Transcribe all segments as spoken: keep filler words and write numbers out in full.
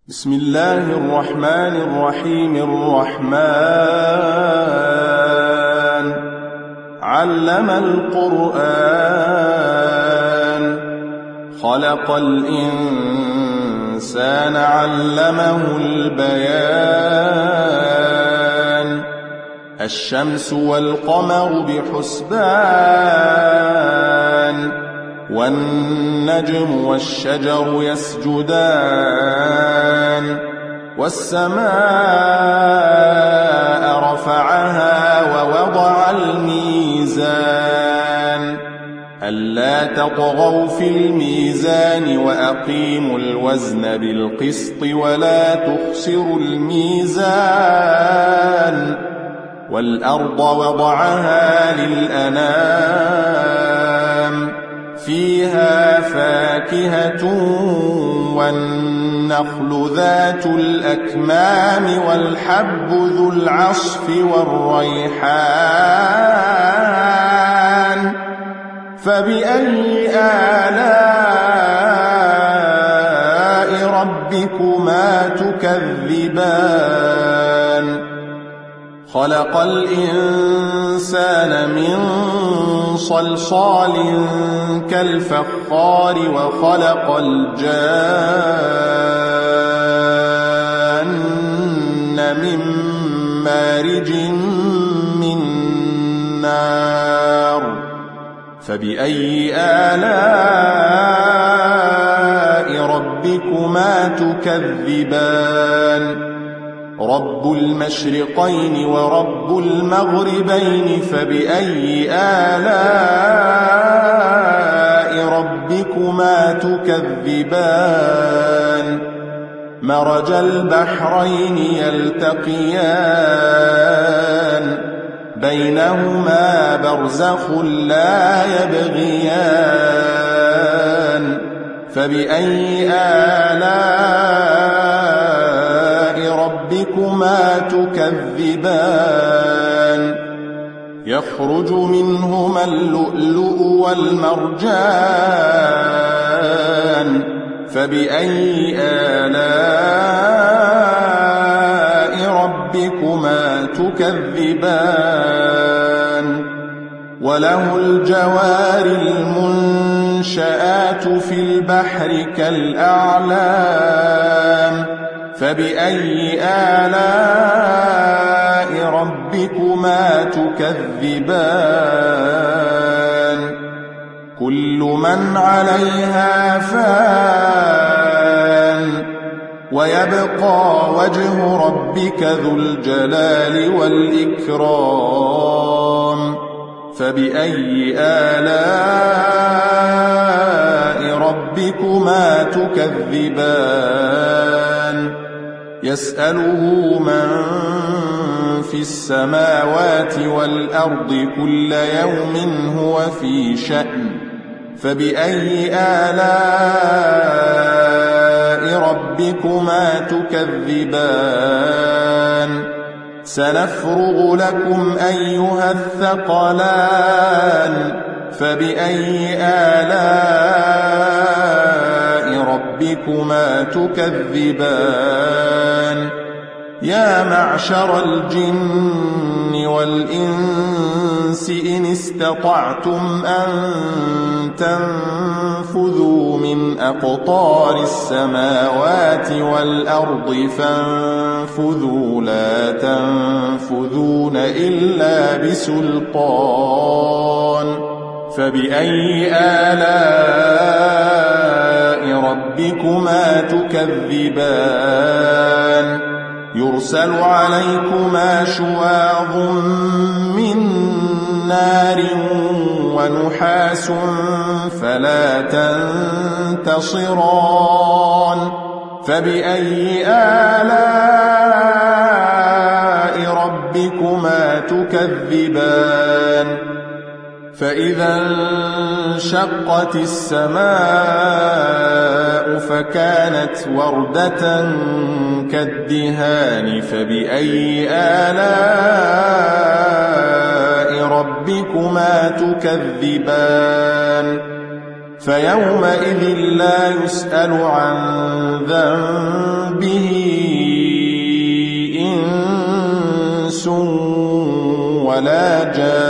بسم الله الرحمن الرحيم. الرحمن علم القرآن خلق الإنسان علمه البيان الشمس والقمر بحسبان والنجم والشجر يسجدان والسماء رفعها ووضع الميزان ألا تطغوا في الميزان وأقيموا الوزن بالقسط ولا تخسروا الميزان والأرض وضعها للأنام فيها فاكهة والنخل ذات الأكمام والحب ذو العصف والريحان فبأي آلاء ربكما تكذبان خلق الإنسان من صلصال كالفخار وخلق الجان من مارج من نار فبأي آلاء ربكما تكذبان رب المشرقين ورب المغربين فبأي آلاء ربكما تكذبان مرج البحرين يلتقيان بينهما برزخ لا يبغيان فبأي آلاء ربكما تكذبان يخرج منهما اللؤلؤ والمرجان فبأي آلاء ربكما تكذبان وله الجوار المنشآت في البحر كالأعلام فبأي آلاء ربكما تكذبان كل من عليها فان ويبقى وجه ربك ذو الجلال والإكرام فبأي آلاء ربكما تكذبان يسأله من في السماوات والأرض كل يوم هو في شأن فبأي آلاء ربكما تكذبان سنفرغ لكم أيها الثقلان فبأي آلاء ربكما تكذبان يا معشر الجن والإنس إن استطعتم أن تنفذوا من أقطار السماوات والأرض فانفذوا لا تنفذون إلا بسلطان فبأي آلاء ربكما تكذبان يرسل عليكما شواظ من نار ونحاس فلا تنتصران فبأي آلاء ربكما تكذبان فإذا انشقت السماء فكانت وردة كالدهان فبأي آلاء ربكما تكذبان فيومئذ لا يسأل عن ذنبه ولا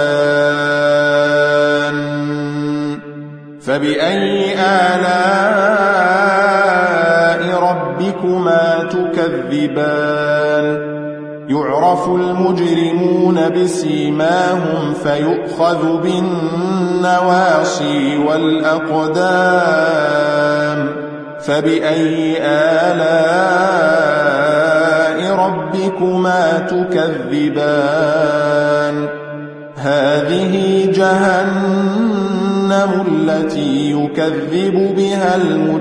جان فبأي آلاء ربكما تكذبان يعرف المجرمون بسيماهم فيؤخذ بالنواصي والأقدام فبأي آلاء ربكما تكذبان هذه جهنم التي يكذب بها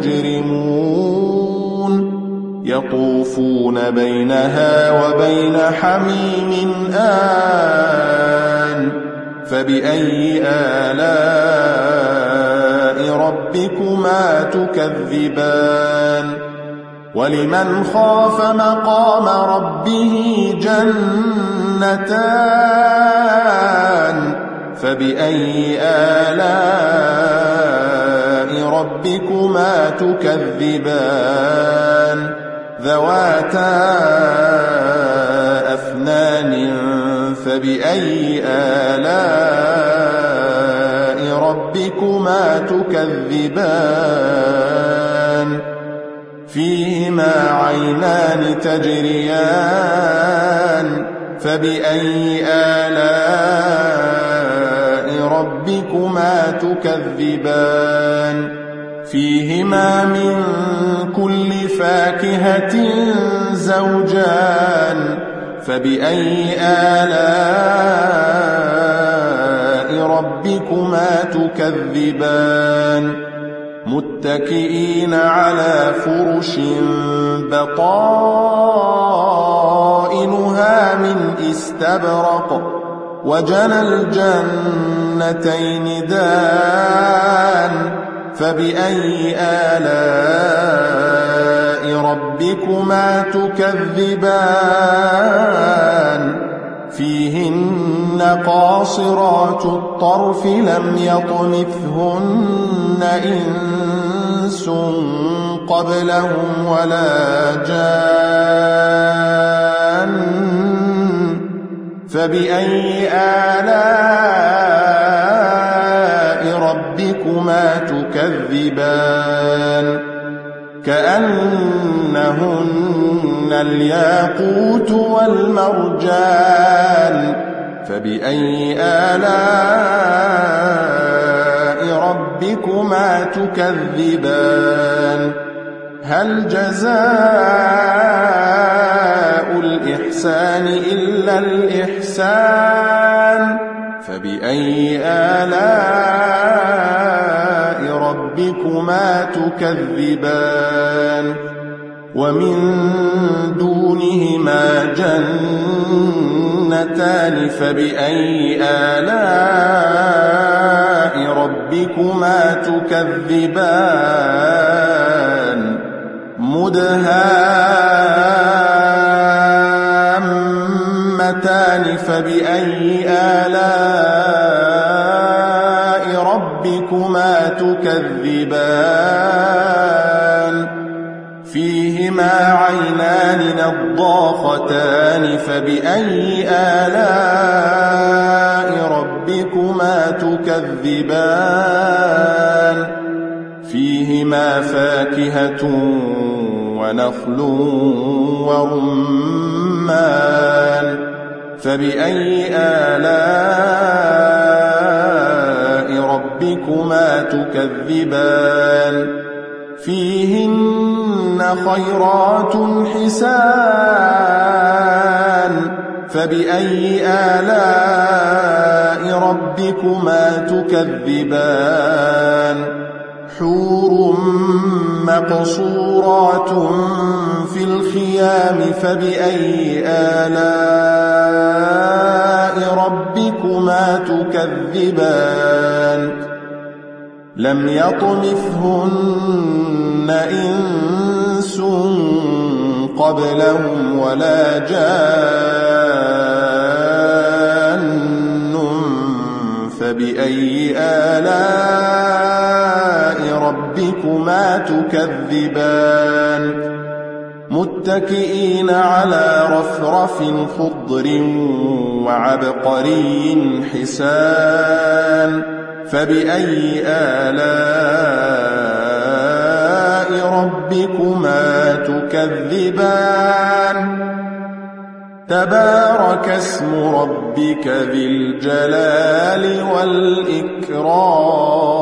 المجرمون يطوفون بينها وبين حميم آن فبأي آلاء ربكما تكذبان ولمن خاف مقام ربه جنتان فبأي آلاء ربكما تكذبان ذواتا أفنان فبأي آلاء ربكما تكذبان فيهما عينان تجريان فبأي آلاء ربكما تكذبان فيهما من كل فاكهة زوجان فبأي آلاء ربكما تكذبان متكئين على فرش بطائنها من استبرق وجنى الجنتين دان فبأي آلاء ربكما تكذبان فيهن قاصرات الطرف لم يطمثهن إنس قبلهم ولا جان فبأي آلاء ربكما تكذبان كأنهن الياقوت والمرجان فبأي آلاء ربكما تكذبان هل جزاء الإحسان إلا الإحسان فبأي آلاء ربكما تكذبان ومن دونهما جنتان فبأي آلاء ربكما تكذبان مدهامتان فبأي آلاء ربكما تكذبان فيهما عينان نضاختان فبأي آلاء ربكما تكذبان فيهما فاكهة ونخل ورمان فبأي آلاء ربكما تكذبان فيهن خيرات حسان فبأي آلاء ربكما تكذبان حور مقصورات في الخيام فبأي آلاء ربكما تكذبان لم يطمثهن إنس قبلهم ولا جان فبأي آلاء ربكما تكذبان متكئين على رفرف خضر وعبقري حسان فبأي آلاء ربكما تكذبان تبارك اسم ربك ذي الجلال والإكرام